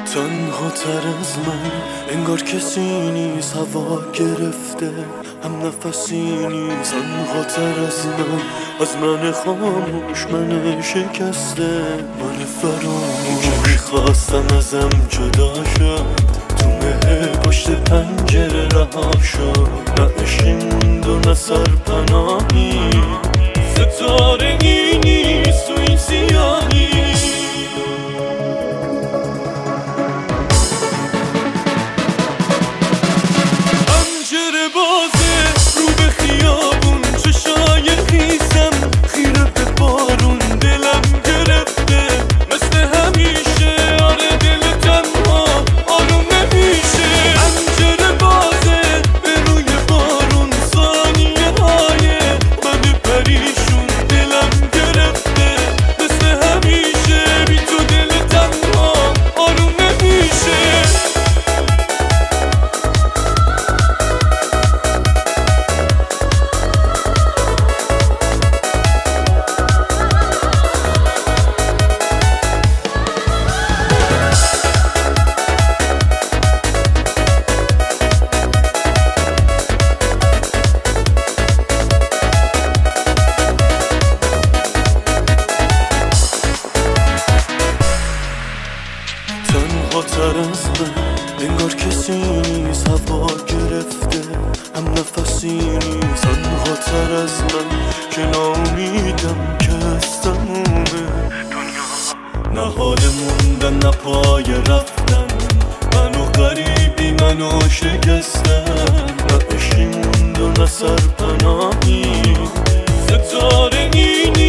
تنها تر از من انگار کسی نیست، هوا گرفته هم نفسی نیست. تنها تر از من خاموش، من شکسته، من فراموش که میخواستم ازم جدا شد، تو مه پشت پنجره رها شد. نه عشقی موند و نه سرپناهی، ستاره ای نیست تو این سیاهی. پنجره بازه رو به خیابون، چشای خیسم خیره به بارون. دلم گرفته مثل همیشه، آره دل تنها آروم نمیشه. پنجره بازه به روی بارون، ثانیه های من پریشون. دلم گرفته مثل همیشه، بی تو دل تنها آروم نمیشه. تنها تر از من انگار کسی نیست، هوا گرفته هم نفسی نیست. تنها تر از من که ناامیدم که از تموم دنیا، نه حال موندن نه پای رفتن. منو غریبی منو شکستن، نه عشقی موند و نه سرپناهی، ستاره این